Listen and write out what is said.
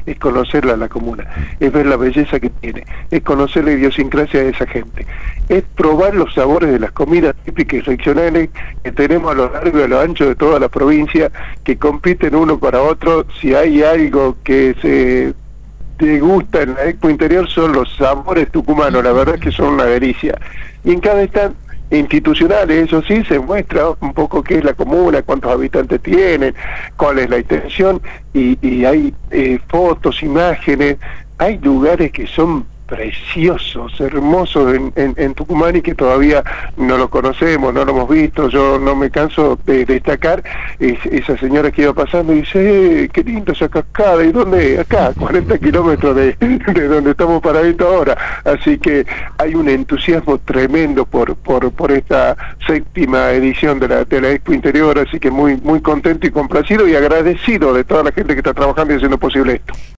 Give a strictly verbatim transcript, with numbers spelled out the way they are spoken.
es conocerla a la comuna, es ver la belleza que tiene, es conocer la idiosincrasia de esa gente, es probar los sabores de las comidas típicas y regionales que tenemos a lo largo y a lo ancho de toda la provincia, que compiten uno para otro. Si hay algo que se te gusta en la Expo Interior son los sabores tucumanos, la verdad es que son una delicia. Y en cada stand institucionales, eso sí, se muestra un poco qué es la comuna, cuántos habitantes tienen, cuál es la intención, y, y hay eh, fotos, imágenes, hay lugares que son preciosos, hermosos en, en, en Tucumán y que todavía no lo conocemos, no lo hemos visto. Yo no me canso de destacar es, esa señora que iba pasando y dice, eh, qué lindo esa cascada, ¿y dónde? Acá, cuarenta kilómetros de, de donde estamos paraditos ahora. Así que hay un entusiasmo tremendo por, por, por esta séptima edición de la, de la Expo Interior, así que muy, muy contento y complacido y agradecido de toda la gente que está trabajando y haciendo posible esto.